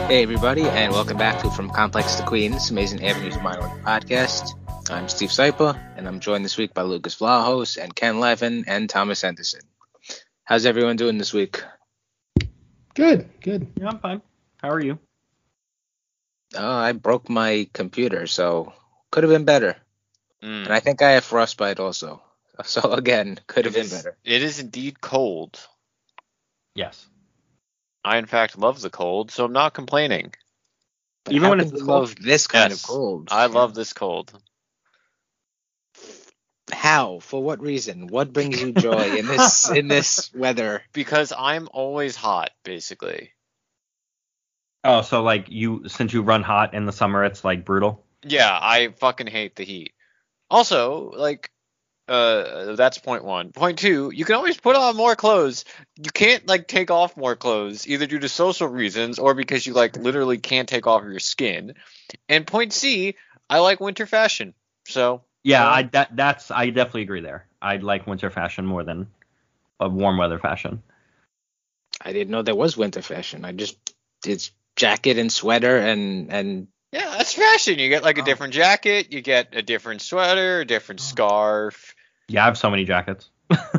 Hey everybody, and welcome back to From Complex to Queens, Amazing Avenues of Minority Podcast. I'm Steve Sypa, and I'm joined this week by Lucas Vlahos and Ken Levin and Thomas Henderson. How's everyone doing this week? Good. Yeah, I'm fine. How are you? I broke my computer, so could have been better. And I think I have frostbite also. So again, could have been better. It is indeed cold. Yes. I, in fact, love the cold, so I'm not complaining. But Even how when can it's you cold? love this kind of Yes, cold? I love this cold. How? For what reason? What brings you joy in this weather? Because I'm always hot, basically. Oh, so like since you run hot in the summer, it's like brutal. Yeah, I fucking hate the heat. Also, that's point one. Point two, you can always put on more clothes. You can't, take off more clothes, either due to social reasons or because you, literally can't take off your skin. And point C, I like winter fashion. So... Yeah, I definitely agree there. I like winter fashion more than a warm weather fashion. I didn't know there was winter fashion. It's jacket and sweater and Yeah, that's fashion. You get a different jacket, you get a different sweater, a different scarf. Yeah, I have so many jackets.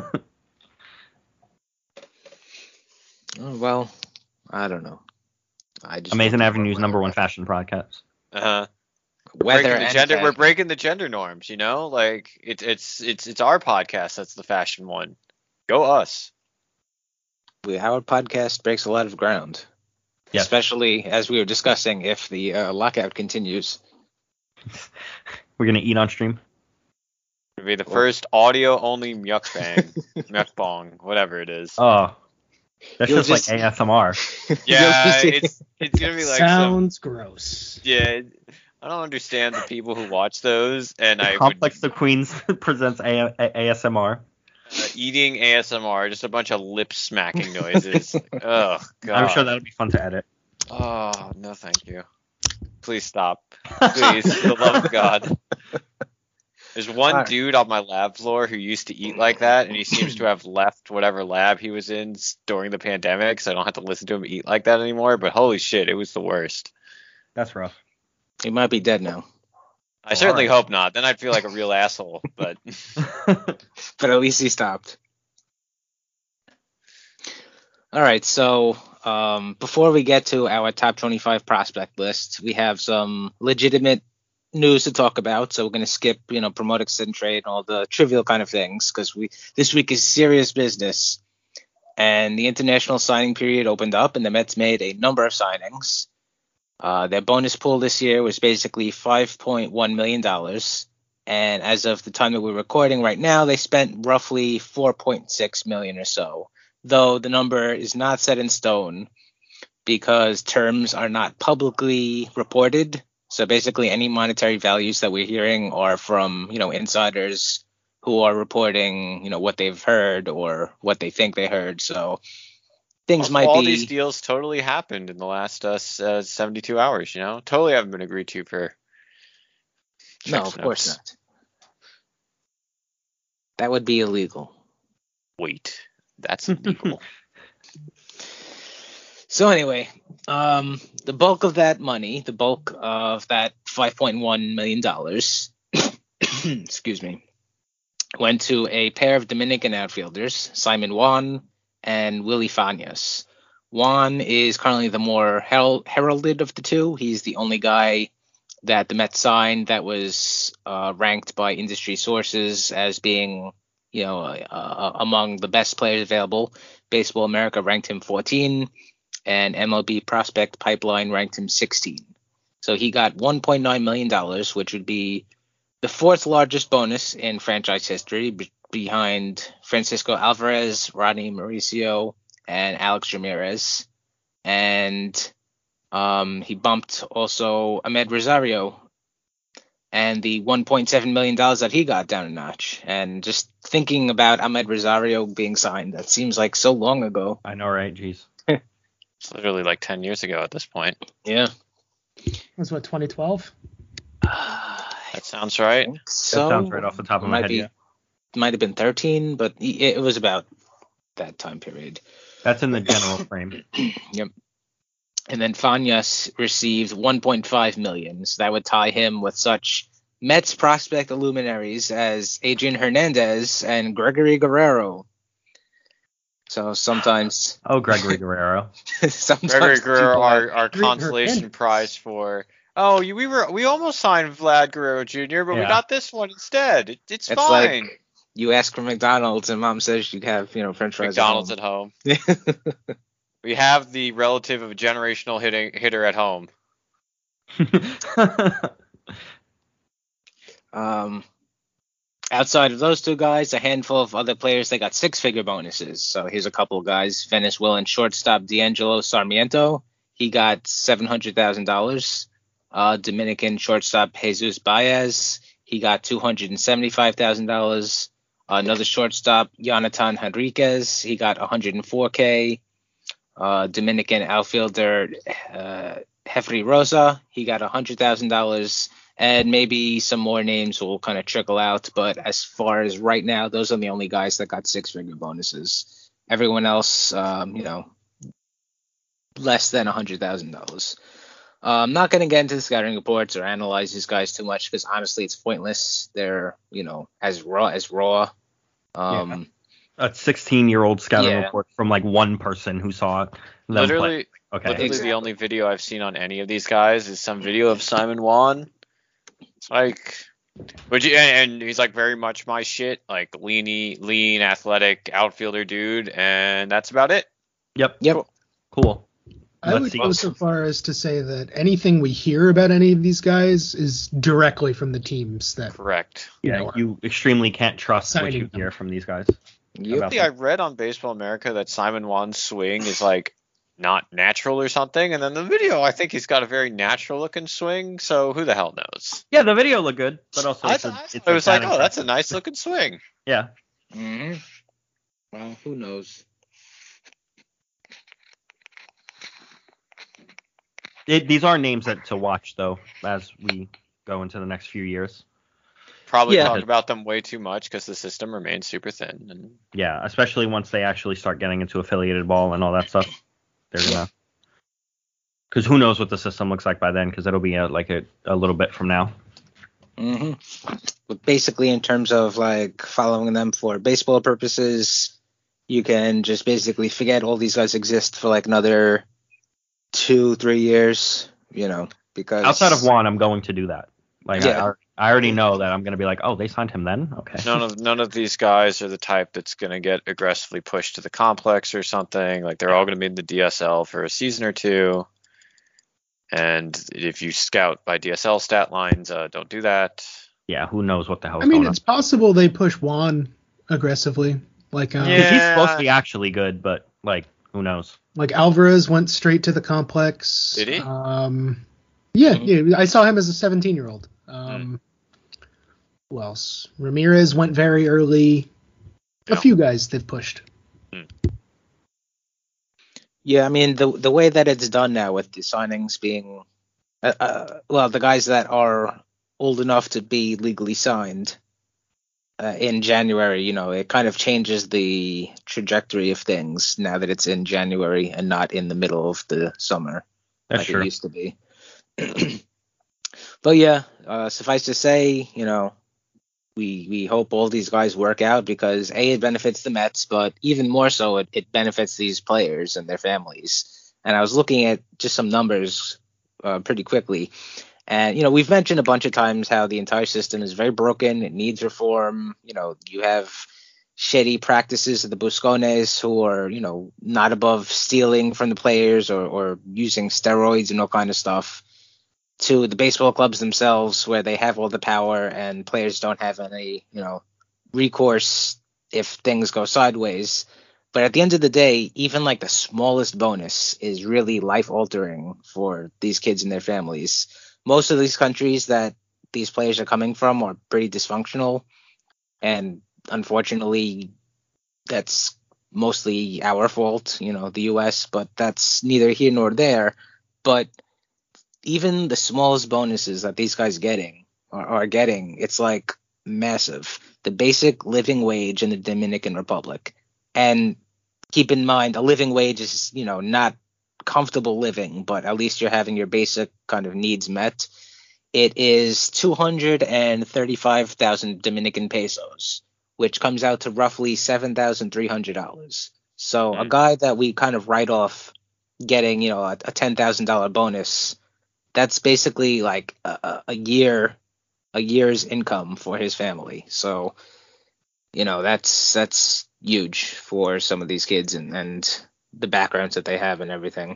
Oh, well, I don't know. Amazing Avenues #1 fashion podcast. Weather and fashion. We're breaking the gender norms, you know? It's our podcast that's the fashion one. Go us. Our podcast breaks a lot of ground. Yes. Especially as we were discussing if the lockout continues. We're gonna eat on stream. It'll be the first audio-only mukbang, mukbang, whatever it is. Oh, that's just like ASMR. Yeah, it's gonna be like sounds gross. Yeah, I don't understand the people who watch those, and Complex to Queens presents ASMR. Eating ASMR, just a bunch of lip smacking noises. Oh god. I'm sure that'll be fun to edit. Oh no, thank you. Please stop. Please, for the love of God. There's one dude on my lab floor who used to eat like that, and he seems to have left whatever lab he was in during the pandemic, so I don't have to listen to him eat like that anymore, but holy shit, it was the worst. That's rough. He might be dead now. I certainly hope not. Then I'd feel like a real asshole, but... But at least he stopped. All right, so before we get to our top 25 prospect list, we have some legitimate news to talk about, so we're going to skip, promote, extend, trade, and all the trivial kind of things, because this week is serious business. And the international signing period opened up, and the Mets made a number of signings. Their bonus pool this year was basically $5.1 million. And as of the time that we're recording right now, they spent roughly $4.6 million or so, though the number is not set in stone because terms are not publicly reported. So basically any monetary values that we're hearing are from, insiders who are reporting, what they've heard or what they think they heard. So things might be... All these deals totally happened in the last 72 hours, Totally haven't been agreed to for... No, of course not. That would be illegal. Wait, that's illegal. So anyway, the bulk of that money, the bulk of that $5.1 million, excuse me, went to a pair of Dominican outfielders, Simon Juan and Willie Fanias. Juan is currently the more heralded of the two. He's the only guy that the Mets signed that was ranked by industry sources as being, among the best players available. Baseball America ranked him 14, and MLB Prospect Pipeline ranked him 16. So he got $1.9 million, which would be the fourth largest bonus in franchise history, behind Francisco Alvarez, Rodney Mauricio, and Alex Ramirez. And he bumped also Ahmed Rosario and the $1.7 million that he got down a notch. And just thinking about Ahmed Rosario being signed, that seems like so long ago. I know, right? Jeez. It's literally 10 years ago at this point. Yeah. That's what, 2012? That sounds right. So that sounds right off the top of my head. It might have been 13, but it was about that time period. That's in the general frame. Yep. And then Fanyas received 1.5 million. So that would tie him with such Mets prospect luminaries as Adrian Hernandez and Gregory Guerrero. So sometimes, Oh, Gregory Guerrero. sometimes Gregory Guerrero, people are- our consolation prize for. Oh, we almost signed Vlad Guerrero Jr., but we Yeah. got this one instead. It's it's fine. like you ask for McDonald's and mom says you have, French fries McDonald's at at home. home. We have the relative of a generational hitter at home. Outside of those two guys, a handful of other players, they got six-figure bonuses. So here's a couple of guys. Venezuelan shortstop D'Angelo Sarmiento, he got $700,000. Dominican shortstop Jesus Baez, he got $275,000. Another shortstop, Jonathan Henriquez, he got $104K. Dominican outfielder Jeffrey Rosa, he got $100,000. And maybe some more names will kind of trickle out. But as far as right now, those are the only guys that got six-figure bonuses. Everyone else, less than $100,000. I'm not going to get into the scouting reports or analyze these guys too much because honestly, it's pointless. They're, as raw as raw. A 16-year-old scouting Yeah. report from like one person who saw them play. Literally, Okay. literally Exactly. the only video I've seen on any of these guys is some video of Simon Juan. Like, and he's like very much my shit, like lean, athletic outfielder dude, and that's about it. Yep. Cool. I Let's would see. go so far as to say that anything we hear about any of these guys is directly from the teams that. Correct. Yeah, you extremely can't trust what you Signing them. hear from these guys. Yep. About I read on Baseball America that Simon Juan's swing is like not natural or something, and then the video, I think he's got a very natural looking swing. So who the hell knows? Yeah, the video looked good, but also I it's thought it's it was like, batting oh, that's a practice. nice looking swing. Yeah. Mm-hmm. Well, who knows? These are names to watch though as we go into the next few years. Probably Yeah. talk about them way too much because the system remains super thin. And Yeah, especially once they actually start getting into affiliated ball and all that stuff. They're gonna. Because who knows what the system looks like by then? Because it'll be a little bit from now. Mm-hmm. But basically, in terms of like following them for baseball purposes, you can just basically forget all these guys exist for like another 2-3 years, because Outside of Juan, I'm going to do that. Like Yeah. I already know that I'm gonna be like, oh, they signed him then? Okay. none of these guys are the type that's gonna get aggressively pushed to the complex or something. Like they're all gonna be in the DSL for a season or two. And if you scout by DSL stat lines, don't do that. Yeah, who knows what the hell's I mean, going on? it's possible they push Juan aggressively. Like, Because Yeah. he's supposed to be actually good, but like, who knows? like Alvarez went straight to the complex. Did he? Yeah, I saw him as a 17-year-old. Who else? Ramirez went very early. Yeah. A few guys they've pushed. Yeah, I mean the way that it's done now with the signings being, the guys that are old enough to be legally signed in January, it kind of changes the trajectory of things now that it's in January and not in the middle of the summer That's like true. it used to be. But yeah, suffice to say, we hope all these guys work out because it benefits the Mets, but even more so it benefits these players and their families. And I was looking at just some numbers pretty quickly, and we've mentioned a bunch of times how the entire system is very broken. It needs reform. You have shitty practices of the Buscones who are not above stealing from the players or using steroids and all kind of stuff, to the baseball clubs themselves where they have all the power and players don't have any, recourse if things go sideways. But at the end of the day, even like the smallest bonus is really life altering for these kids and their families. Most of these countries that these players are coming from are pretty dysfunctional. And unfortunately, that's mostly our fault, the US, but that's neither here nor there. But even the smallest bonuses that these guys are getting, it's like massive. The basic living wage in the Dominican Republic. And keep in mind, a living wage is, not comfortable living, but at least you're having your basic kind of needs met. It is 235,000 Dominican pesos, which comes out to roughly $7,300. So a guy that we kind of write off getting, a $10,000 bonus, that's basically like a year's income for his family. So, that's huge for some of these kids and the backgrounds that they have and everything.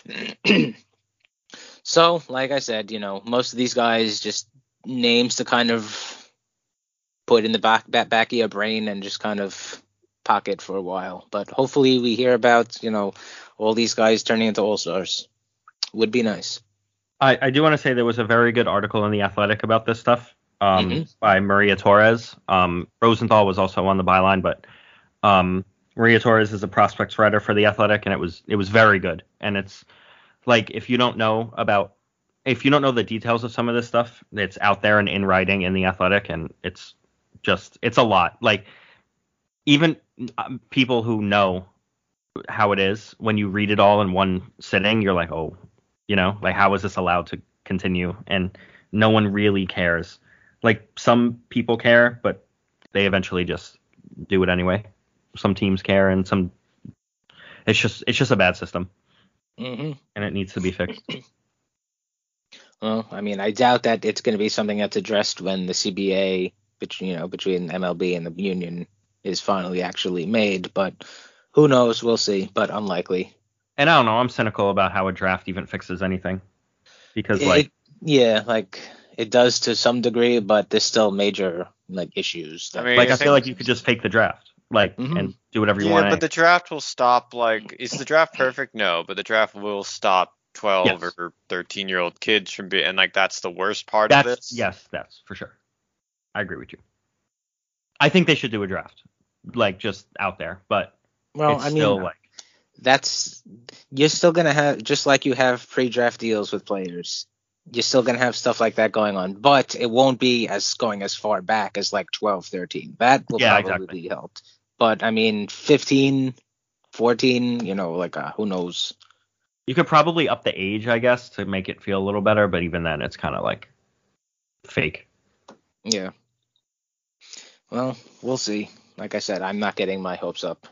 So, like I said, most of these guys just names to kind of put in the back of your brain and just kind of pocket for a while. But hopefully we hear about, all these guys turning into all-stars. Would be nice. I do want to say there was a very good article in The Athletic about this stuff by Maria Torres. Rosenthal was also on the byline, but Maria Torres is a prospects writer for The Athletic, and it was very good. And it's like, if you don't know the details of some of this stuff, it's out there and in writing in The Athletic, and it's a lot. Like, even people who know how it is, when you read it all in one sitting, you're like, oh, like, how is this allowed to continue? And no one really cares. Like, some people care, but they eventually just do it anyway. Some teams care, and it's just a bad system. And it needs to be fixed. Well, I mean, I doubt that it's going to be something that's addressed when the CBA, between MLB and the union, is finally actually made. But who knows? We'll see. But unlikely. And I don't know. I'm cynical about how a draft even fixes anything, because it does to some degree, but there's still major issues. I feel like you could just fake the draft. And do whatever you want. Yeah, but the draft will stop. Is the draft perfect? No, but the draft will stop 12 or 13-year-old kids from being, and that's the worst part of this. Yes, that's for sure. I agree with you. I think they should do a draft, just out there. But you're still gonna have, just like you have pre-draft deals with players, you're still gonna have stuff like that going on, but it won't be going as far back as 12, 13. That will probably be helped. But, 15, 14, who knows? You could probably up the age, I guess, to make it feel a little better. But even then, it's kind of fake. Yeah. Well, we'll see. Like I said, I'm not getting my hopes up.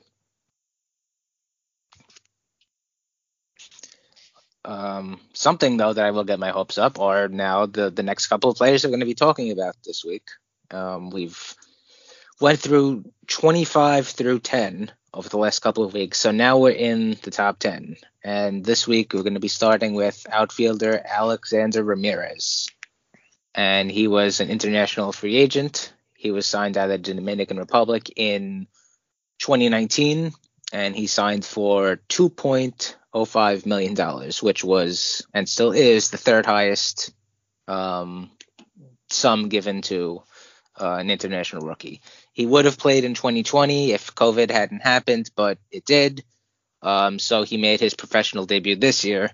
Something, though, that I will get my hopes up are now the next couple of players we're going to be talking about this week. We've went through 25 through 10 over the last couple of weeks, so now we're in the top 10. And this week we're going to be starting with outfielder Alexander Ramirez. And he was an international free agent. He was signed out of the Dominican Republic in 2019, and he signed for $2.05 million, which was and still is the third highest sum given to an international rookie. He would have played in 2020 if COVID hadn't happened, but it did. So he made his professional debut this year,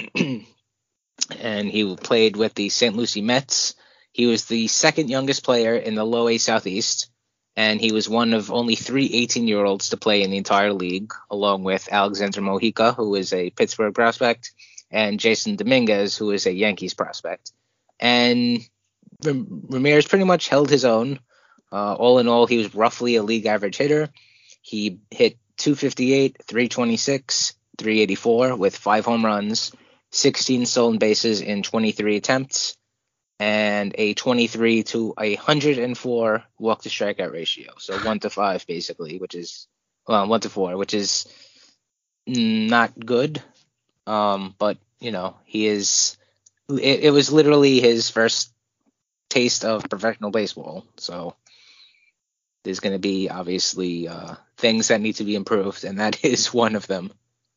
and he played with the St. Lucie Mets. He was the second youngest player in the Low A Southeast, and he was one of only 3 18-year-olds to play in the entire league, along with Alexander Mojica, who is a Pittsburgh prospect, and Jason Dominguez, who is a Yankees prospect. And Ramirez pretty much held his own. All in all, he was roughly a league average hitter. He hit 258, 326, 384 with 5 home runs, 16 stolen bases in 23 attempts, and a 23 to 104 walk to strikeout ratio. So 1 to 5 basically, 1 to 4, which is not good. But he is. It was literally his first taste of professional baseball. So there's going to be obviously things that need to be improved, and that is one of them.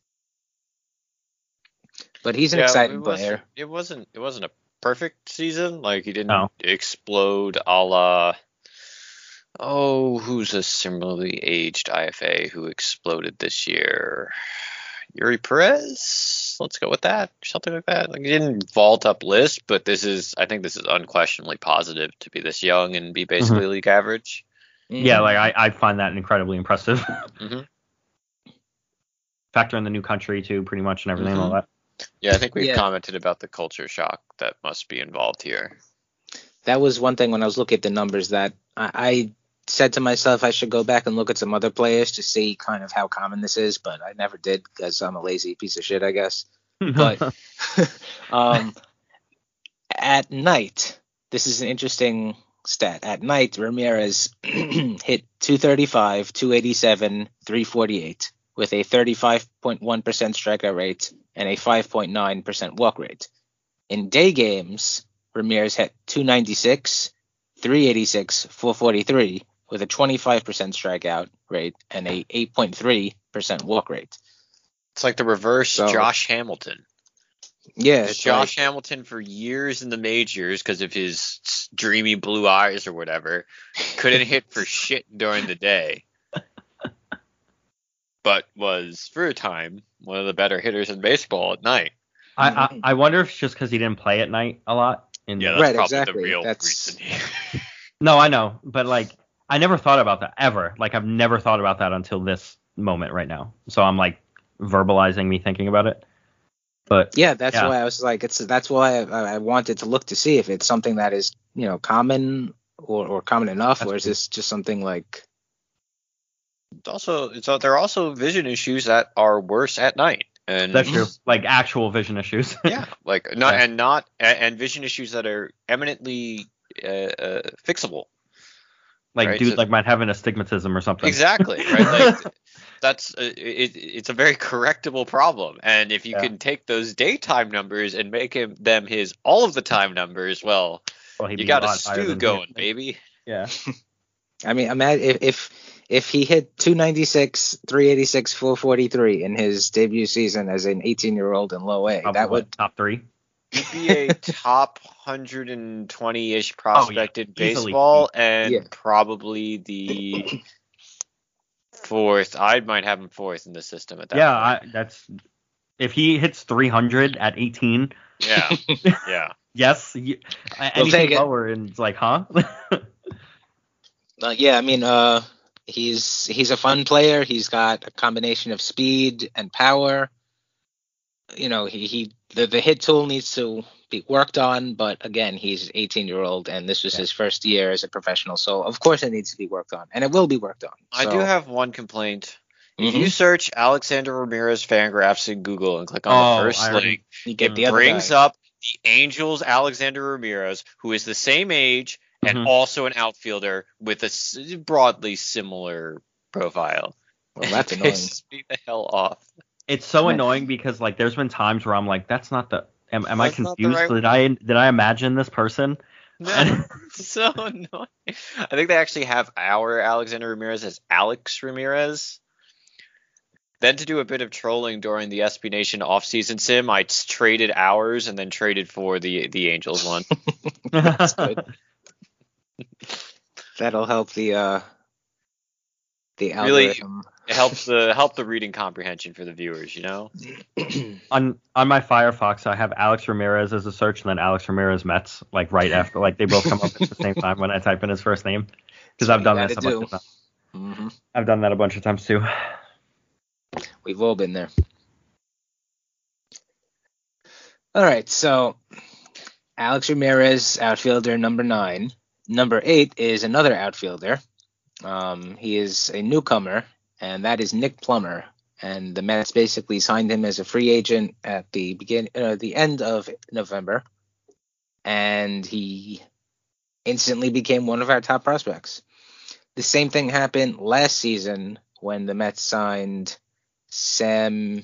But he's an exciting player. It wasn't a perfect season. He didn't explode a la, who's a similarly aged IFA who exploded this year? Yuri Perez? Let's go with that. Something like that. He didn't vault up list, but I think this is unquestionably positive to be this young and be basically league average. Yeah, I find that incredibly impressive. factor in the new country too, pretty much, and everything and all that. Yeah, I think we've Yeah. commented about the culture shock that must be involved here. That was one thing when I was looking at the numbers that I said to myself I should go back and look at some other players to see kind of how common this is, but I never did because I'm a lazy piece of shit, I guess. But at night, this is an interesting stat. At night, Ramirez hit 235, 287, 348 with a 35.1% strikeout rate and a 5.9% walk rate. In day games, Ramirez hit 296, 386, 443 with a 25% strikeout rate and a 8.3% walk rate. It's like the reverse Josh Hamilton. Yeah, Josh Hamilton for years in the majors because of his dreamy blue eyes or whatever couldn't hit for shit during the day, but was for a time one of the better hitters in baseball at night. I wonder if it's just because he didn't play at night a lot. Yeah, that's Right, probably exactly. the real That's- reason. No, I know, but like I never thought about that ever. Like I've never thought about that until this moment right now. So I'm like verbalizing me thinking about it. But yeah, that's why I was like, that's why I wanted to look to see if it's something that is, common or common enough, or is this just something like? There are also vision issues that are worse at night, and that's true. Like actual vision issues. Yeah, like and vision issues that are eminently fixable. Like right? dude, like might have an astigmatism or something. Exactly, right? Like, that's it's a very correctable problem, and if you can take those daytime numbers and make them his all of the time numbers, well you got a stew going, baby. Yeah. I mean, imagine if he hit 296, 386, 443 in his debut season as an 18-year-old in low A, that would top 3. He'd be a top 120-ish prospect in easily. baseball, and probably the fourth. I might have him fourth in the system at that point. That's if he hits 300 at 18. Yeah, yeah. Yes, anything lower and it's like, huh? Yeah, I mean, he's a fun player. He's got a combination of speed and power. The hit tool needs to be worked on, but again, he's 18-year-old, and this was his first year as a professional, so of course it needs to be worked on, and it will be worked on. I do have one complaint. If you search Alexander Ramirez Fangraphs in Google and click on the first link, it brings up the Angels' Alexander Ramirez, who is the same age and also an outfielder with a broadly similar profile. Well, that's annoying. Pisses me the hell off. It's so annoying because like there's been times where I'm like, that's not the. Am I confused? Right did I imagine this person? No, it's so annoying. I think they actually have our Alexander Ramirez as Alex Ramirez. Then to do a bit of trolling during the SB Nation offseason sim, I traded ours and then traded for the Angels one. That's good. That'll help the algorithm. Really, it helps the reading comprehension for the viewers, On my Firefox, I have Alex Ramirez as a search and then Alex Ramirez Mets, like right after, like they both come up at the same time when I type in his first name, because I've done this a bunch of times. I've done that a bunch of times too. We've all been there. All right, so Alex Ramirez, outfielder number 9. Number 8 is another outfielder. He is a newcomer, and that is Nick Plummer. And the Mets basically signed him as a free agent at the end of November, and he instantly became one of our top prospects. The same thing happened last season when the Mets signed Sam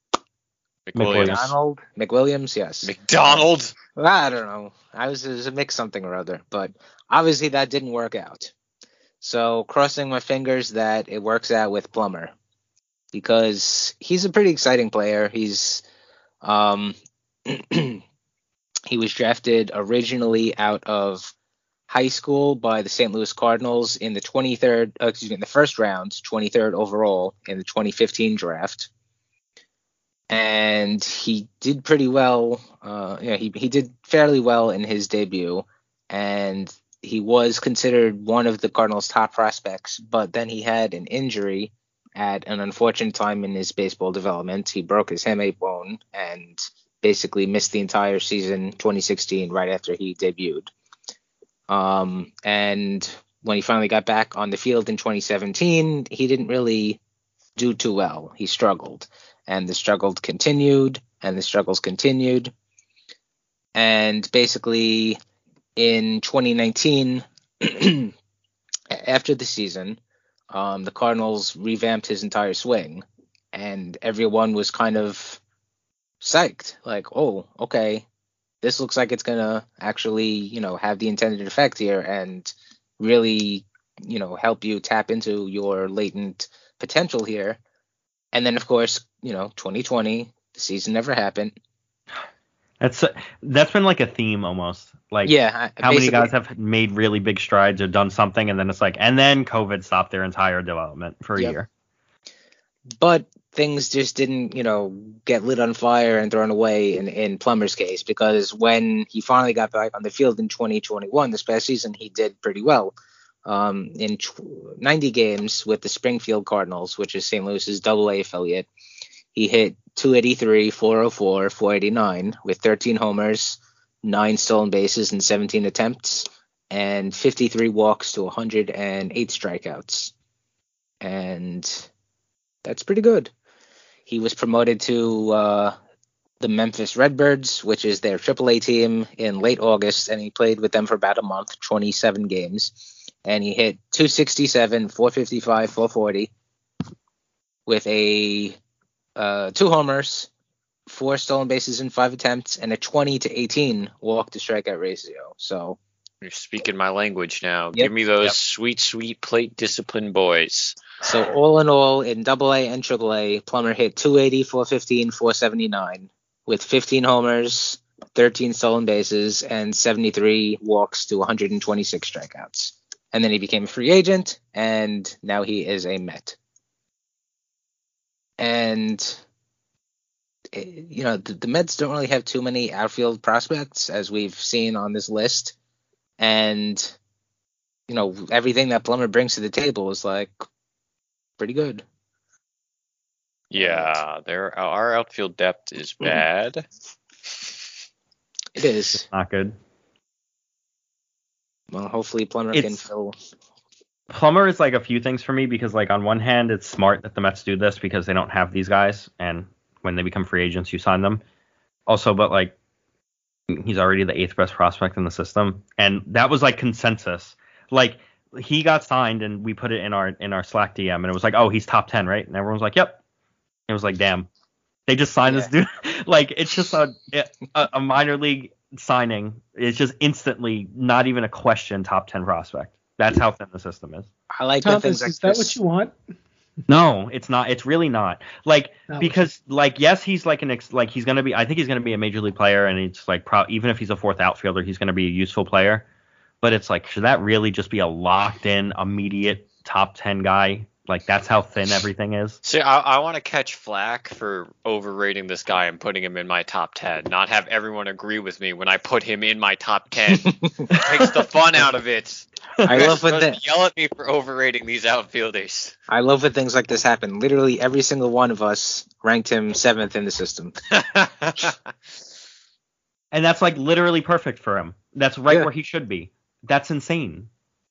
McWilliams, yes. McDonald? I don't know. It was a mix something or other, but obviously that didn't work out. So crossing my fingers that it works out with Plummer, because he's a pretty exciting player. He's he was drafted originally out of high school by the St. Louis Cardinals in the first round, 23rd overall in the 2015 draft. And he did pretty well. He did fairly well in his debut, and he was considered one of the Cardinals' top prospects. But then he had an injury at an unfortunate time in his baseball development. He broke his hamate bone and basically missed the entire season 2016 right after he debuted. And when he finally got back on the field in 2017, he didn't really do too well. He struggled, and the struggles continued, and basically in 2019, after the season, the Cardinals revamped his entire swing, and everyone was kind of psyched, like, oh, okay, this looks like it's gonna actually, have the intended effect here and really, help you tap into your latent potential here. And then, of course, 2020, the season never happened. That's been like a theme almost. Like, yeah, how many guys have made really big strides or done something, and then it's like, and then COVID stopped their entire development for a year. But things just didn't, get lit on fire and thrown away in Plummer's case, because when he finally got back on the field in 2021, this past season, he did pretty well. In 90 games with the Springfield Cardinals, which is St. Louis's Double-A affiliate, he hit 283, 404, 489 with 13 homers, 9 stolen bases, and 17 attempts, and 53 walks to 108 strikeouts. And that's pretty good. He was promoted to the Memphis Redbirds, which is their AAA team, in late August, and he played with them for about a month, 27 games. And he hit 267, 455, 440 with 2 homers, 4 stolen bases in 5 attempts, and a 20-18 walk to strikeout ratio. So you're speaking my language now. Yep. Give me those sweet, sweet plate discipline boys. So all in all, in Double-A and Triple-A, Plummer hit 280, 415, 479 with 15 homers, 13 stolen bases, and 73 walks to 126 strikeouts. And then he became a free agent, and now he is a Met. And, the Mets don't really have too many outfield prospects, as we've seen on this list. And, everything that Plummer brings to the table is, pretty good. Yeah, our outfield depth is bad. It is. It's not good. Well, hopefully Plummer can fill. Plummer is a few things for me, because on one hand, it's smart that the Mets do this because they don't have these guys, and when they become free agents, you sign them. Also, but he's already the 8th best prospect in the system, and that was consensus. He got signed, and we put it in our Slack DM, and it was oh, he's top 10, right? And everyone was yep. It was damn, they just signed this dude. It's just a minor league signing. It's just instantly, not even a question, top 10 prospect. That's how thin the system is. I like Thomas, that things is that what you want? No, it's not. It's really not. Because yes, he's he's gonna be. I think he's gonna be a major league player, and it's even if he's a 4th outfielder, he's gonna be a useful player. But it's should that really just be a locked in, immediate top 10 guy? That's how thin everything is. See, I want to catch flack for overrating this guy and putting him in my top 10. Not have everyone agree with me when I put him in my top 10. Takes the fun out of it. I love when they yell at me for overrating these outfielders. I love when things like this happen. Literally every single one of us ranked him 7th in the system. And that's literally perfect for him. That's right where he should be. That's insane.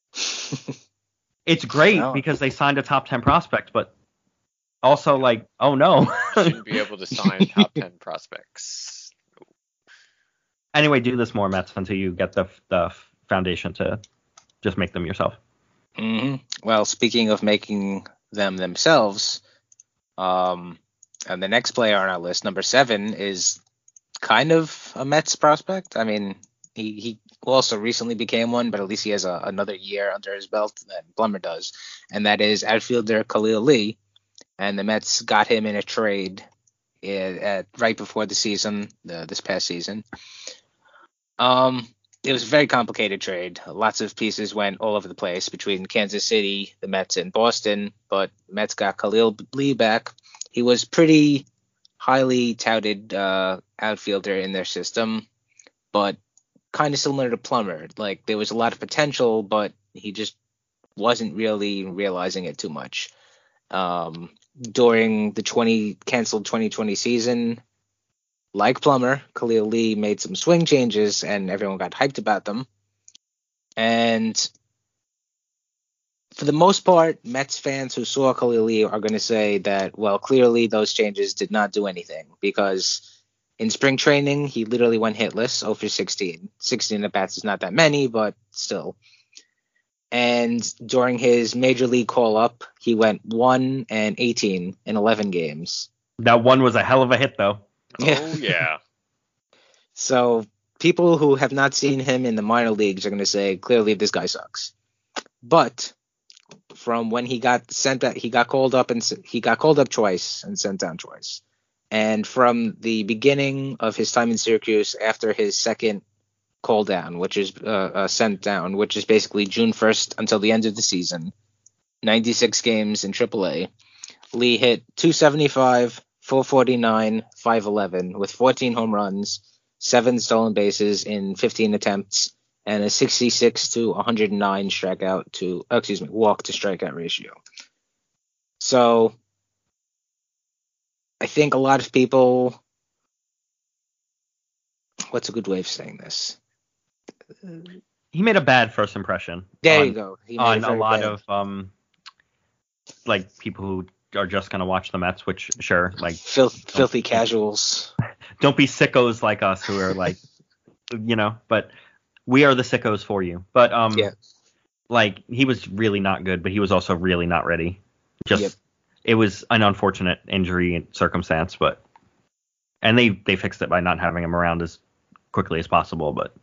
It's great because they signed a top 10 prospect, but also oh no. Shouldn't be able to sign top 10 prospects. Anyway, do this more, Mets, until you get the foundation to just make them yourself. Mm-hmm. Well, speaking of making them themselves, and the next player on our list, number 7, is kind of a Mets prospect. I mean, he also recently became one, but at least he has another year under his belt that Plummer does, and that is outfielder Khalil Lee. And the Mets got him in a trade right before the season, this past season. It was a very complicated trade. Lots of pieces went all over the place between Kansas City, the Mets, and Boston, but the Mets got Khalil Lee back. He was pretty highly touted outfielder in their system, but kind of similar to Plummer. There was a lot of potential, but he just wasn't really realizing it too much. During the canceled 2020 season, like Plummer, Khalil Lee made some swing changes, and everyone got hyped about them. And for the most part, Mets fans who saw Khalil Lee are going to say that, well, clearly those changes did not do anything, because in spring training, he literally went hitless, 0 for 16. 16 at-bats is not that many, but still. And during his major league call-up, he went 1 and 18 in 11 games. That one was a hell of a hit, though. Oh, yeah. So people who have not seen him in the minor leagues are going to say, clearly this guy sucks. But from when he got sent out, he got called up twice and sent down twice. And from the beginning of his time in Syracuse, after his second call down, which is sent down, which is basically June 1st until the end of the season, 96 games in AAA, Lee hit 275, 449, 511 with 14 home runs, 7 stolen bases in 15 attempts, and a 66 to 109 walk to strikeout ratio. So I think a lot of people, what's a good way of saying this? He made a bad first impression. There you go. On a lot of like people who are just gonna watch the Mets, which sure, like filthy casuals. Don't be sickos like us who are like, but we are the sickos for you. But like he was really not good, but he was also really not ready. It was an unfortunate injury circumstance, and they fixed it by not having him around as quickly as possible. But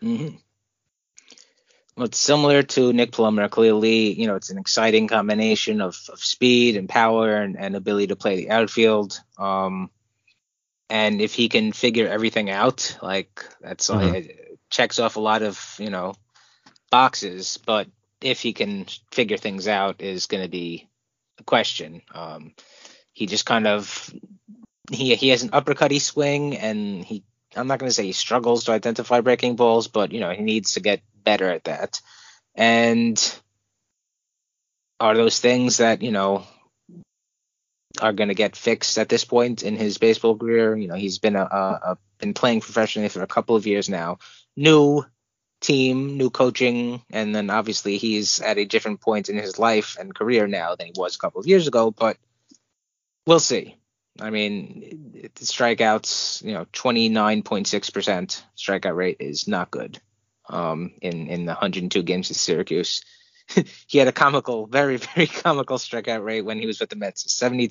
well, it's similar to Nick Plummer. Khalil Lee, it's an exciting combination of speed and power and ability to play the outfield. And if he can figure everything out, like that's checks off a lot of boxes. But if he can figure things out, is going to be the question. He just kind of he has an uppercutty swing, and I'm not going to say he struggles to identify breaking balls, but he needs to get better at that. And are those things that are going to get fixed at this point in his baseball career? He's been been playing professionally for a couple of years now. New team, new coaching, and then obviously he's at a different point in his life and career now than he was a couple of years ago. But we'll see. I mean, the strikeouts, 29.6% strikeout rate is not good. In the 102 games at Syracuse, he had a very, very comical strikeout rate when he was with the Mets,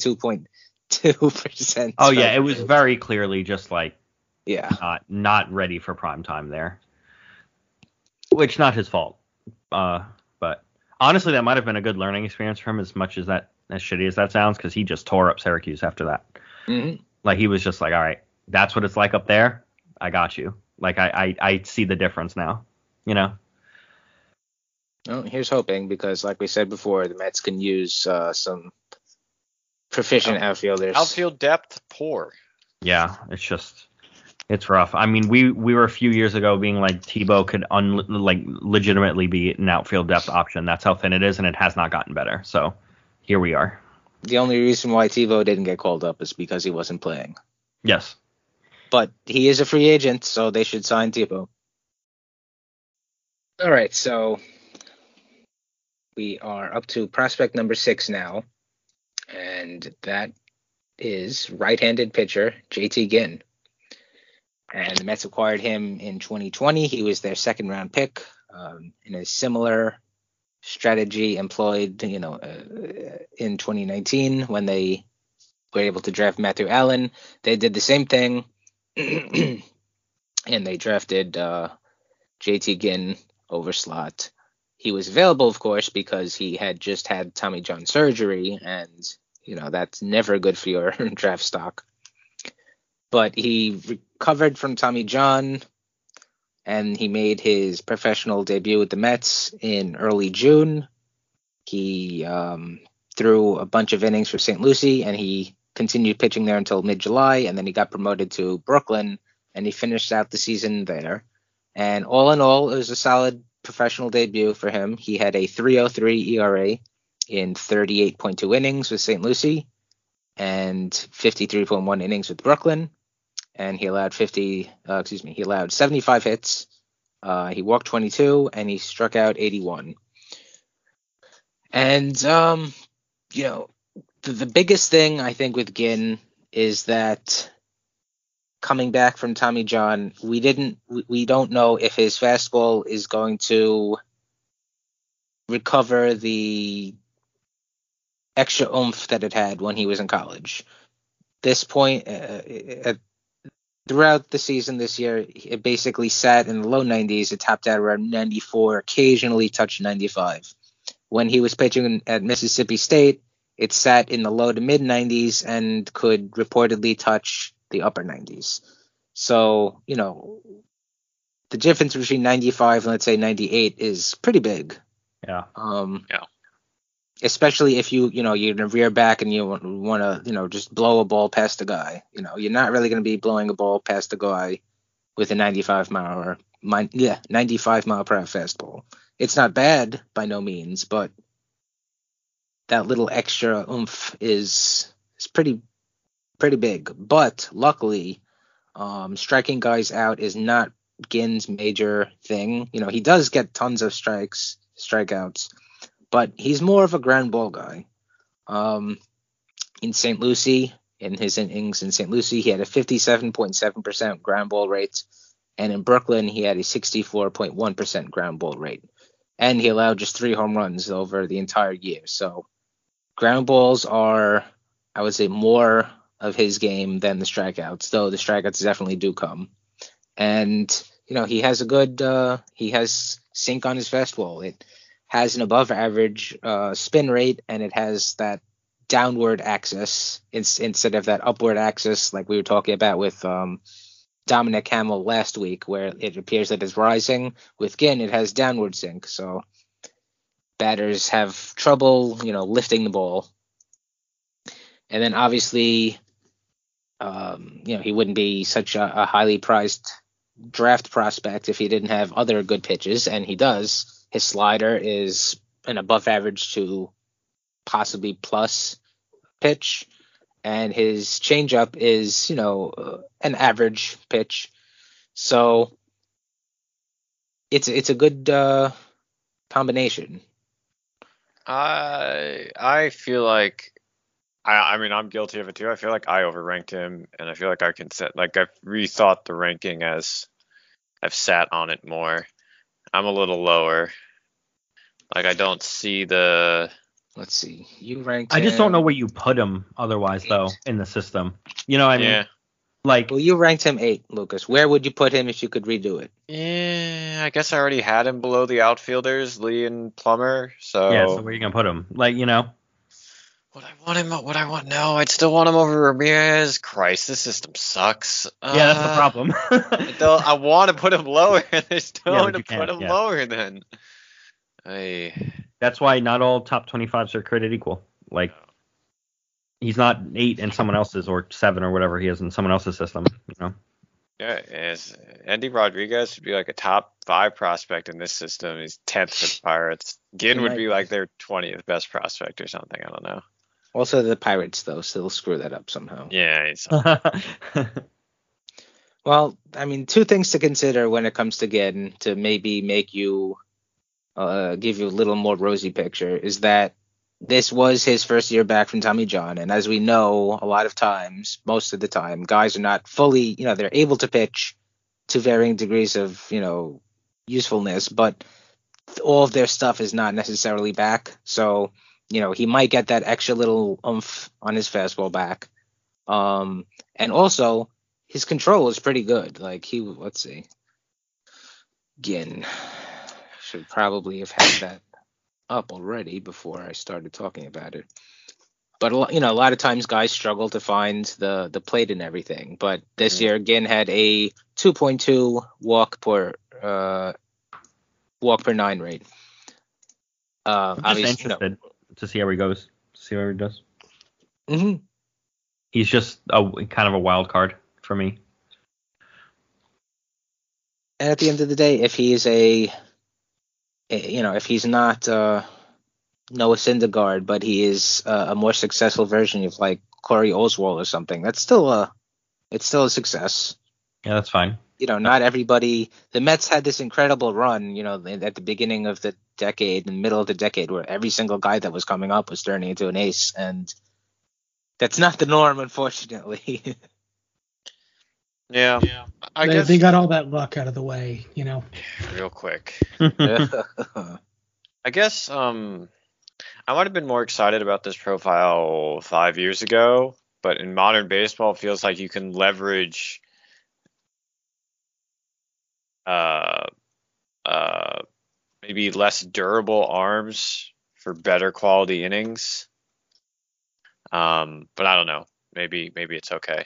72.2%. Oh yeah, it was very clearly just like not ready for prime time there, which not his fault. But honestly, that might have been a good learning experience for him, as much as shitty as that sounds, because he just tore up Syracuse after that. Like he was just like, all right, that's what it's like up there. I got you. Like I see the difference now, Well, here's hoping, because like we said before, the Mets can use some proficient outfielders. Outfield depth poor. Yeah, it's rough. I mean, we were a few years ago being like Tebow could legitimately be an outfield depth option. That's how thin it is, and it has not gotten better. So here we are. The only reason why Tebow didn't get called up is because he wasn't playing. Yes. But he is a free agent, so they should sign Tebow. All right, so we are up to prospect number 6 now, and that is right-handed pitcher JT Ginn. And the Mets acquired him in 2020. He was their second-round pick in a similar strategy employed, in 2019 when they were able to draft Matthew Allen. They did the same thing, and they drafted JT Ginn over slot. He was available, of course, because he had just had Tommy John surgery, and that's never good for your draft stock. But he recovered from Tommy John, and he made his professional debut with the Mets in early June. He threw a bunch of innings for St. Lucie, and he continued pitching there until mid-July, and then he got promoted to Brooklyn, and he finished out the season there. And all in all, it was a solid professional debut for him. He had a 3.03 ERA, in 38.2 innings with St. Lucie and 53.1 innings with Brooklyn. And he allowed 75 hits. He walked 22 and he struck out 81. And, the biggest thing I think with Ginn is that coming back from Tommy John, we don't know if his fastball is going to recover the extra oomph that it had when he was in college. This point, throughout the season this year, it basically sat in the low 90s. It topped out around 94, occasionally touched 95. When he was pitching at Mississippi State, it sat in the low to mid 90s and could reportedly touch the upper 90s. So, the difference between 95 and let's say 98 is pretty big. Yeah. Yeah. Especially if you're going to rear back and you want to, just blow a ball past a guy. You're not really going to be blowing a ball past a guy with a 95 mile per hour fastball. It's not bad by no means, but that little extra oomph is pretty big. But luckily, striking guys out is not Ginn's major thing. He does get tons of strikeouts, but he's more of a ground ball guy. In St. Lucie, in his innings in St. Lucie, he had a 57.7% ground ball rate, and in Brooklyn, he had a 64.1% ground ball rate. And he allowed just 3 home runs over the entire year. So ground balls are, I would say, more of his game than the strikeouts, though the strikeouts definitely do come. And, he has he has sink on his fastball. It has an above average spin rate, and it has that downward axis instead of that upward axis like we were talking about with Dominic Hamill last week, where it appears that it's rising. With Ginn, it has downward sink, so batters have trouble, lifting the ball. And then obviously, he wouldn't be such a highly prized draft prospect if he didn't have other good pitches, and he does. His slider is an above average to possibly plus pitch, and his changeup is, an average pitch. So it's a good combination. I feel like I'm guilty of it too. I feel like I overranked him, and I feel like I've rethought the ranking as I've sat on it more. I'm a little lower. Like, I don't see the. Let's see. You ranked. I just don't know where you put him otherwise, though, in the system. You know what I mean? Yeah. Well, you ranked him 8, Lucas. Where would you put him if you could redo it? Yeah, I guess I already had him below the outfielders, Lee and Plummer. So yeah, so where are you gonna put him? Would I want now? I'd still want him over Ramirez. Christ, this system sucks. Yeah, that's the problem. I want to put him lower, and there's no one to put him yeah. lower then. That's why not all top 25s are created equal. Like, he's not 8 in someone else's or 7 or whatever he is in someone else's system. Yeah, Andy Rodriguez should be like a top 5 prospect in this system. He's 10th for the Pirates. Ginn would be like their 20th best prospect or something. I don't know. Also, the Pirates, though, so they'll screw that up somehow. Yeah. Well, I mean, 2 things to consider when it comes to Ginn to maybe make you give you a little more rosy picture is that this was his first year back from Tommy John. And as we know, a lot of times, most of the time, guys are not fully, they're able to pitch to varying degrees of, usefulness, but all of their stuff is not necessarily back. So, he might get that extra little oomph on his fastball back. And also, his control is pretty good. Like, let's see. Ginn. Should probably have had that up already before I started talking about it. But, a lot of times guys struggle to find the plate and everything. But this year, Ginn had a 2.2 walk per 9 rate. I'm just interested to see how he goes, see what he does. Mm-hmm. He's just kind of a wild card for me. And at the end of the day, if he is if he's not Noah Syndergaard, but he is a more successful version of like Corey Oswald or something. It's still a success. Yeah, that's fine. Not everybody. The Mets had this incredible run, at the beginning of the decade, in the middle of the decade, where every single guy that was coming up was turning into an ace, and that's not the norm, unfortunately. Yeah. I guess they got all that luck out of the way, real quick. I guess I might have been more excited about this profile 5 years ago, but in modern baseball, it feels like you can leverage maybe less durable arms for better quality innings. But I don't know. Maybe it's okay.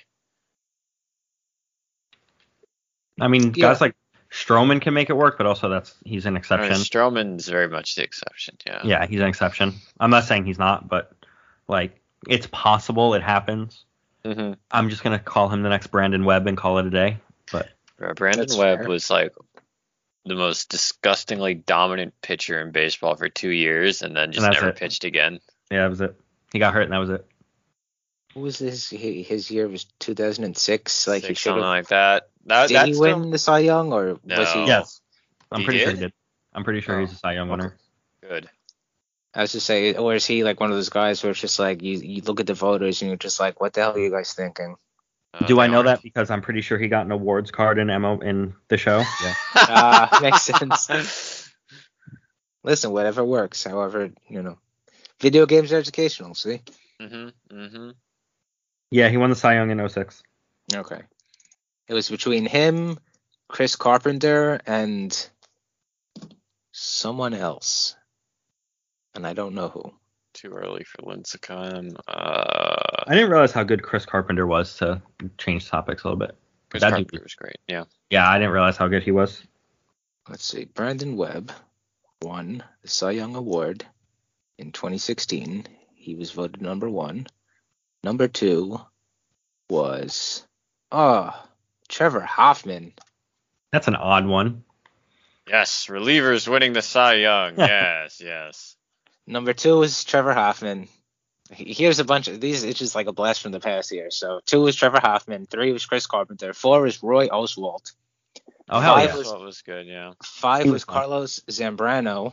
I mean, guys like Stroman can make it work, but also he's an exception. Stroman's very much the exception, yeah. Yeah, he's an exception. I'm not saying he's not, but like it's possible it happens. Mm-hmm. I'm just gonna call him the next Brandon Webb and call it a day. But Brandon Webb was like the most disgustingly dominant pitcher in baseball for 2 years, and then just never pitched again. Yeah, that was it. He got hurt, and that was it. What was his year was 2006? Like he should something like that. Did he win the Cy Young, or was he? Yes, I'm pretty sure he did. I'm pretty sure he's a Cy Young winner. Good. I was just saying, or is he like one of those guys where it's just like you look at the voters and you're just like, what the hell are you guys thinking? Do I know that because I'm pretty sure he got an awards card in the show? Yeah. Makes sense. Listen, whatever works. However, video games are educational. See. Mm-hmm. Yeah, he won the Cy Young in 06. Okay. It was between him, Chris Carpenter, and someone else. And I don't know who. Too early for Lincecum. I didn't realize how good Chris Carpenter was to change topics a little bit. Chris Carpenter was great, yeah. Yeah, I didn't realize how good he was. Let's see. Brandon Webb won the Cy Young Award in 2016. He was voted number 1. Number 2 was Trevor Hoffman. That's an odd one. Yes, relievers winning the Cy Young. Yes. Number 2 was Trevor Hoffman. Here's a bunch of these. It's just like a blast from the past here. So 2 was Trevor Hoffman. 3 was Chris Carpenter. 4 was Roy Oswalt. Oh, hell yeah. Oswalt was good, yeah. 5 was Carlos Zambrano.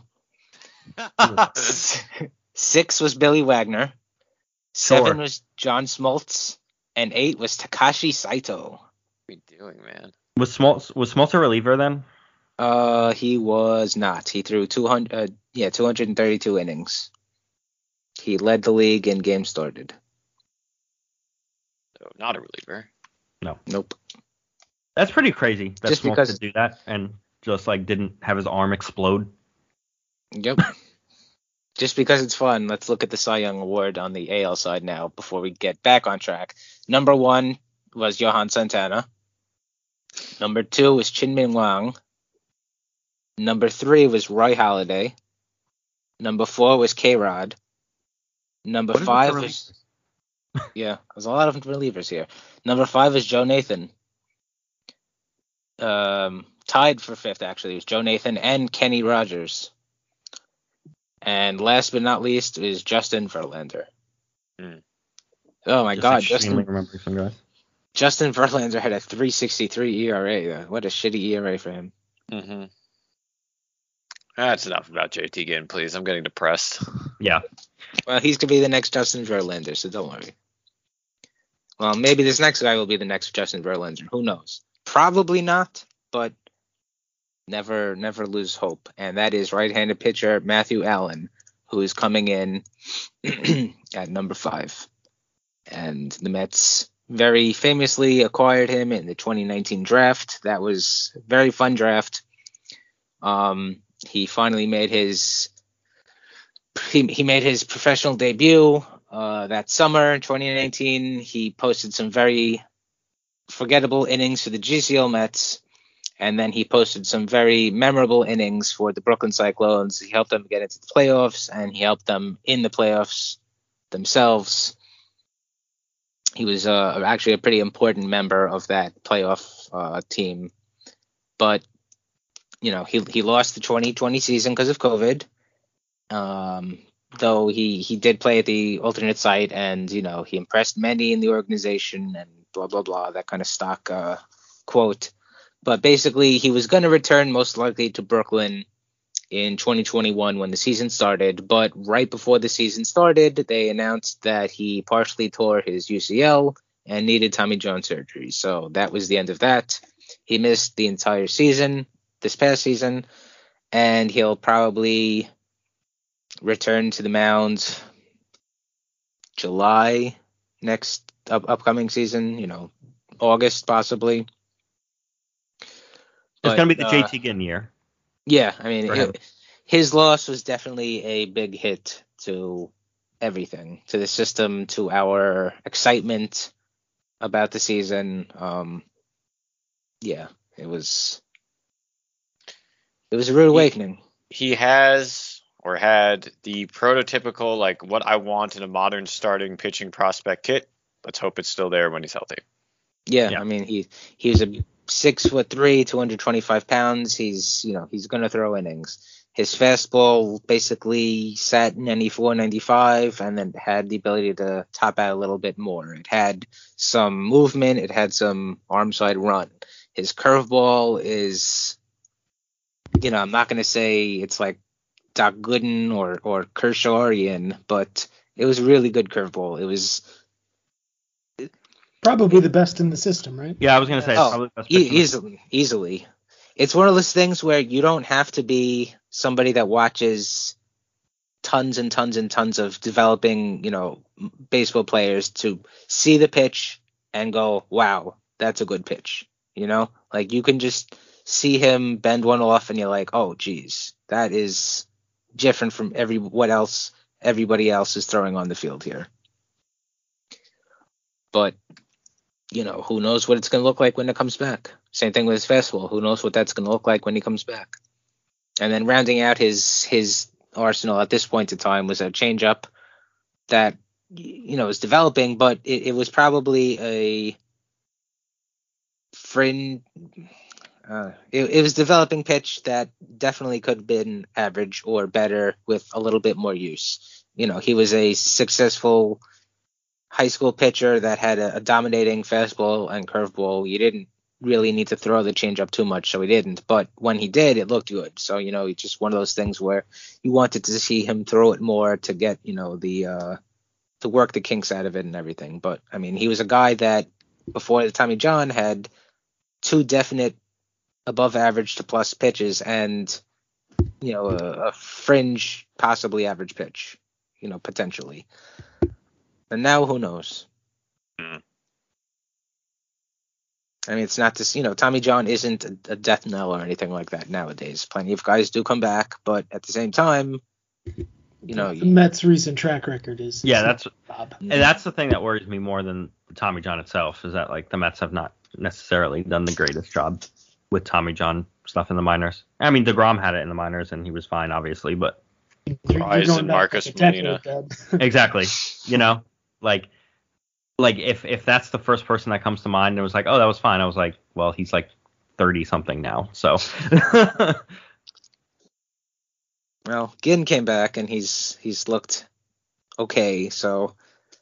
6 was Billy Wagner. 7 was John Smoltz. And 8 was Takashi Saito. What are we doing, man? Was Smoltz a reliever then? He was not. He threw 232 innings. He led the league in games started. So not a reliever. No. Nope. That's pretty crazy. That Just Smoltz because could do that and just like didn't have his arm explode. Yep. Just because it's fun, let's look at the Cy Young Award on the AL side now before we get back on track. Number 1 was Johan Santana. Number 2 was Chin-Min Wang. Number 3 was Roy Halladay. Number 4 was K-Rod. Number 5 was... Yeah, there's a lot of relievers here. Number 5 was Joe Nathan. Tied for 5th, actually, was Joe Nathan and Kenny Rogers. And last but not least is Justin Verlander. Oh my God, Justin Verlander had a 3.63 ERA. What a shitty ERA for him. Mm-hmm. That's enough about JT Ginn, please. I'm getting depressed. Yeah. Well, he's gonna be the next Justin Verlander, so don't worry. Well, maybe this next guy will be the next Justin Verlander. Who knows? Probably not, but never lose hope. And that is right-handed pitcher Matthew Allen, who is coming in at number 5. And the Mets very famously acquired him in the 2019 draft. That was a very fun draft. He finally made his professional debut that summer, 2019. He posted some very forgettable innings for the GCL Mets, and then he posted some very memorable innings for the Brooklyn Cyclones. He helped them get into the playoffs, and he helped them in the playoffs themselves. He was actually a pretty important member of that playoff team. But, he lost the 2020 season because of COVID. though he did play at the alternate site, and he impressed many in the organization and blah blah blah, that kind of stock quote. But basically, he was going to return most likely to Brooklyn in 2021 when the season started. But right before the season started, they announced that he partially tore his UCL and needed Tommy John surgery. So that was the end of that. He missed the entire season, this past season, and he'll probably return to the mound July next upcoming season, August possibly. It's going to be the JT Ginn year. Yeah, I mean, his loss was definitely a big hit to everything, to the system, to our excitement about the season. Yeah, it was a rude awakening. He has or had the prototypical, like, what I want in a modern starting pitching prospect kit. Let's hope it's still there when he's healthy. Yeah. I mean, he was a 6'3", 225 pounds. He's going to throw innings. His fastball basically sat 94, 95, and then had the ability to top out a little bit more. It had some movement. It had some arm side run. His curveball is, I'm not going to say it's like Doc Gooden or Kershaw'ian, but it was a really good curveball. It was probably the best in the system, right? Yeah, I was going to say it's probably the best easily. It's one of those things where you don't have to be somebody that watches tons and tons and tons of developing, baseball players to see the pitch and go, wow, that's a good pitch. Like, you can just see him bend one off and you're like, oh, geez, that is different from everybody else is throwing on the field here. But, who knows what it's going to look like when it comes back. Same thing with his fastball. Who knows what that's going to look like when he comes back. And then rounding out his arsenal at this point in time was a changeup that, is developing, but it was probably a fringe. It was developing pitch that definitely could have been average or better with a little bit more use. He was a successful high school pitcher that had a dominating fastball and curveball. You didn't really need to throw the changeup too much, so he didn't. But when he did, it looked good. So, it's just one of those things where you wanted to see him throw it more to get, to work the kinks out of it and everything. But, I mean, he was a guy that before the Tommy John had two definite above average to plus pitches and, a fringe, possibly average pitch, potentially. And now who knows? I mean, it's not this, Tommy John isn't a death knell or anything like that nowadays. Plenty of guys do come back, but at the same time, the Mets' recent track record is. Yeah, that's the thing that worries me more than Tommy John itself, is that, like, the Mets have not necessarily done the greatest job with Tommy John stuff in the minors. I mean, DeGrom had it in the minors and he was fine, obviously, but Marcus Molina. Exactly. Like if that's the first person that comes to mind and it was like, oh, that was fine. I was like, well, he's like 30 something now. So. Well, Ginn came back and he's looked okay. So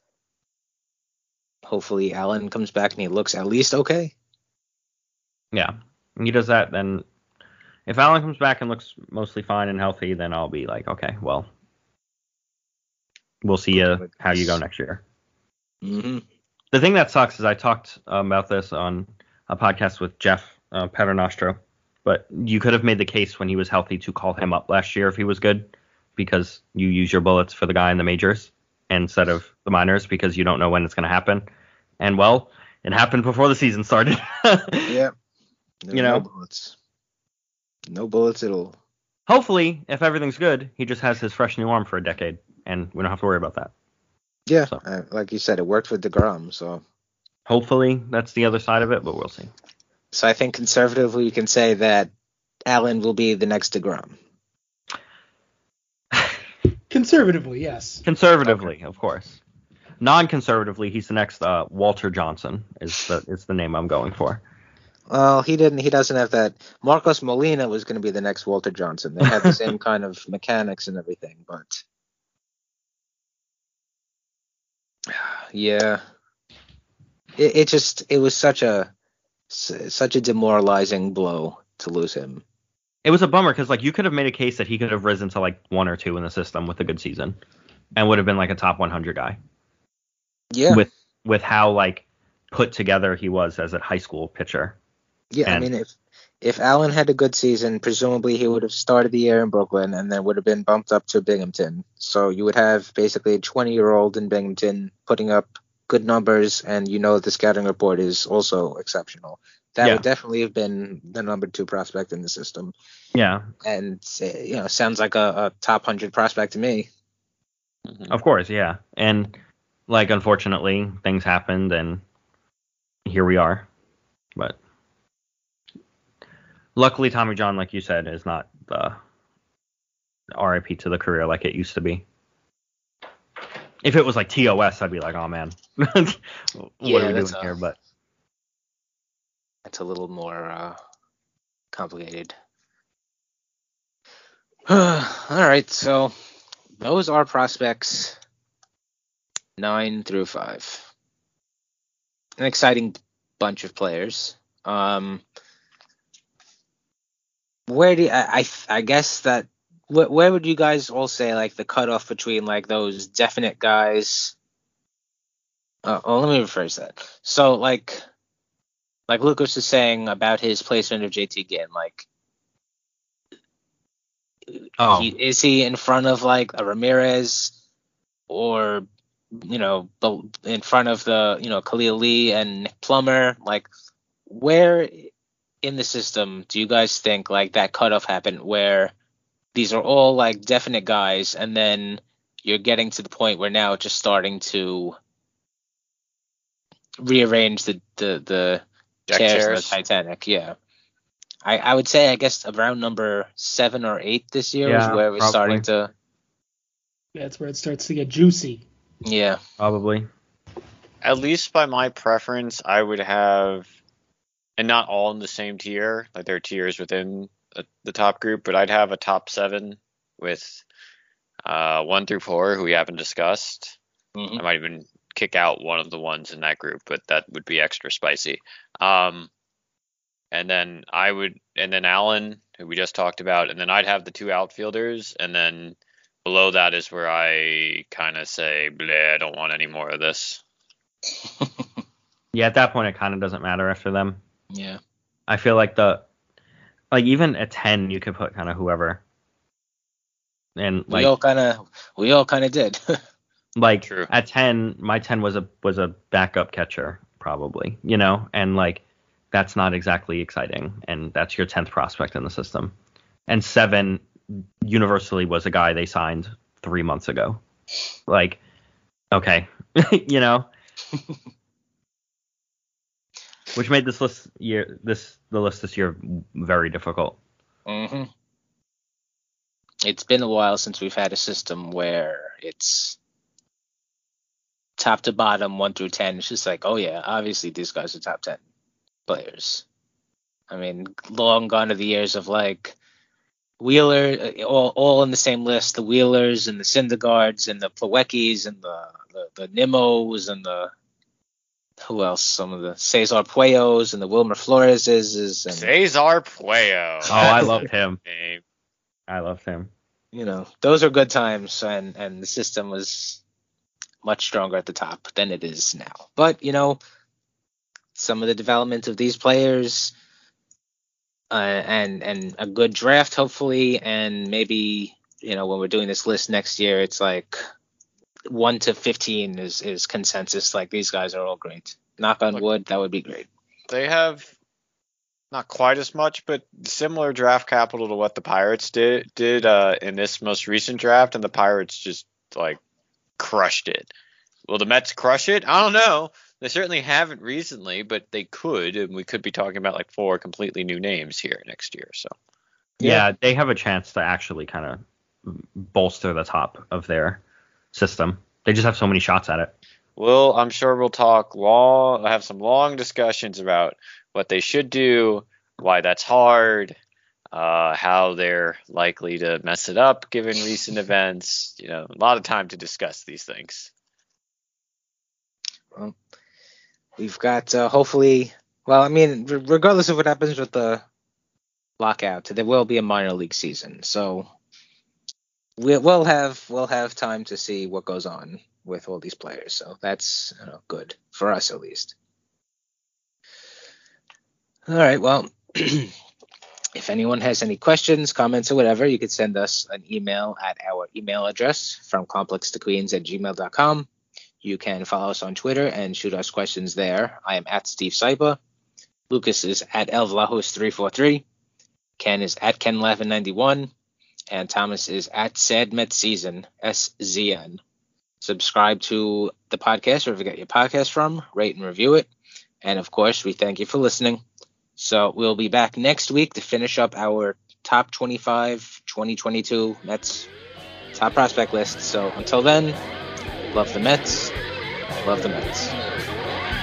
hopefully Allen comes back and he looks at least okay. Yeah, and he does that. Then if Allen comes back and looks mostly fine and healthy, then I'll be like, okay, well, we'll see how you go next year. Mm-hmm. The thing that sucks is I talked about this on a podcast with Jeff Paternostro, but you could have made the case when he was healthy to call him up last year if he was good, because you use your bullets for the guy in the majors instead of the minors because you don't know when it's going to happen. And, well, it happened before the season started. Yeah. No bullets. No bullets at all. Hopefully, if everything's good, he just has his fresh new arm for a decade, and we don't have to worry about that. Yeah, so. Like you said, it worked with DeGrom, so. Hopefully, that's the other side of it, but we'll see. So I think conservatively we can say that Allen will be the next DeGrom. Conservatively, yes. Conservatively, okay. Of course. Non-conservatively, he's the next Walter Johnson is the name I'm going for. Well, he doesn't have that. Marcos Molina was going to be the next Walter Johnson. They had the same kind of mechanics and everything, but Yeah. It was such a demoralizing blow to lose him. It was a bummer because like you could have made a case that he could have risen to like 1 or 2 in the system with a good season, and would have been like a top 100 guy. Yeah. With how like put together he was as a high school pitcher. Yeah, I mean, if Allen had a good season, presumably he would have started the year in Brooklyn and then would have been bumped up to Binghamton. So you would have basically a 20-year-old in Binghamton putting up good numbers, and the scouting report is also exceptional. That would definitely have been the number 2 prospect in the system. Yeah. And, sounds like a top 100 prospect to me. Mm-hmm. Of course, yeah. And, like, unfortunately, things happened, and here we are. But luckily, Tommy John, like you said, is not the RIP to the career like it used to be. If it was like TOS, I'd be like, oh, man. What are we doing here? But that's a little more complicated. All right, so those are prospects 9 through 5. An exciting bunch of players. Where do I guess that where would you guys all say like the cutoff between like those definite guys? Let me rephrase that. So like Lucas is saying about his placement of JT Ginn, like, is he in front of like a Ramirez or in front of the Khalil Lee and Nick Plummer? Like, where in the system do you guys think like that cutoff happened where these are all like definite guys and then you're getting to the point where now it's just starting to rearrange the chairs in the Titanic? Yeah. I would say I guess around number 7 or 8 this year is where we're starting to. That's where it starts to get juicy. Yeah. Probably. At least by my preference, I would have, and not all in the same tier, like there are tiers within the top group, but I'd have a top 7 with 1 through 4 who we haven't discussed. Mm-hmm. I might even kick out one of the ones in that group, but that would be extra spicy. And then Allen, who we just talked about, and then I'd have the 2 outfielders, and then below that is where I kind of say, bleh, I don't want any more of this. Yeah, at that point, it kind of doesn't matter after them. Yeah. I feel like even at 10, you could put kind of whoever. And like we all kind of did. Like True. At 10, my 10 was a backup catcher probably, and like that's not exactly exciting, and that's your 10th prospect in the system. And 7 universally was a guy they signed 3 months ago. Like, okay, which made the list this year very difficult. Mm-hmm. It's been a while since we've had a system where it's top to bottom, 1 through 10. It's just like, oh yeah, obviously these guys are top 10 players. I mean, long gone are the years of like Wheeler, all in the same list, the Wheelers and the Syndergaards and the Plawecki's and the Nimos and the who else? Some of the Cesar Puellos and the Wilmer Floreses. And Cesar Puello. Oh, I loved him. I loved him. Those are good times, and the system was much stronger at the top than it is now. But, some of the development of these players and a good draft, hopefully, and maybe, when we're doing this list next year, it's like 1 to 15 is consensus. Like, these guys are all great. Knock on wood, that would be great. They have not quite as much, but similar draft capital to what the Pirates did in this most recent draft, and the Pirates just like crushed it. Will the Mets crush it? I don't know. They certainly haven't recently, but they could, and we could be talking about like 4 completely new names here next year. So yeah, they have a chance to actually kind of bolster the top of their system. They just have so many shots at it. Well, I'm sure we'll have some long discussions about what they should do, why that's hard, how they're likely to mess it up given recent events. A lot of time to discuss these things. Well, we've got hopefully. Well, I mean, regardless of what happens with the lockout, there will be a minor league season, so we'll have time to see what goes on with all these players. So that's good for us at least. All right. Well, if anyone has any questions, comments, or whatever, you could send us an email at our email address from complextoqueens@gmail.com. You can follow us on Twitter and shoot us questions there. I am at Steve Sypa. Lucas is at elvlahos343. Ken is at KenLavin91. And Thomas is at SadMetSeason, SZN. Subscribe to the podcast wherever you get your podcast from. Rate and review it. And, of course, we thank you for listening. So we'll be back next week to finish up our top 25 2022 Mets top prospect list. So until then, love the Mets. Love the Mets.